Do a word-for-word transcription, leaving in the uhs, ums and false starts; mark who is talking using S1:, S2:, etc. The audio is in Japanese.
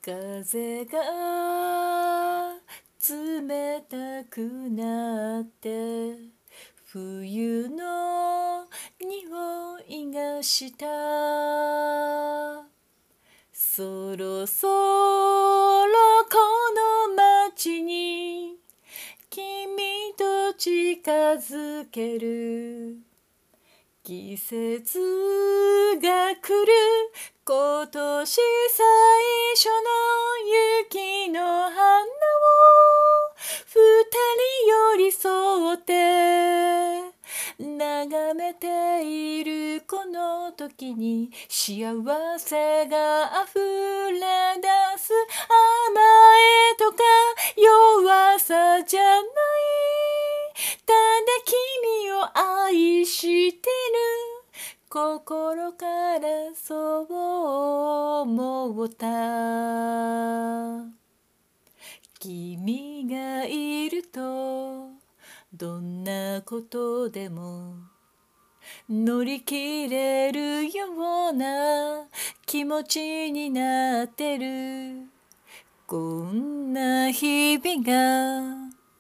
S1: 風が冷たくなって冬の匂いがした。そろそろこの街に君と近づける。季節が来る。今年最初の雪の花を二人寄り添って眺めているこの時に幸せが溢れ出す。甘えとか弱さじゃない、ただ君を愛してる。心からそう思った。君がいるとどんなことでも乗り切れるような気持ちになってる。こんな日々が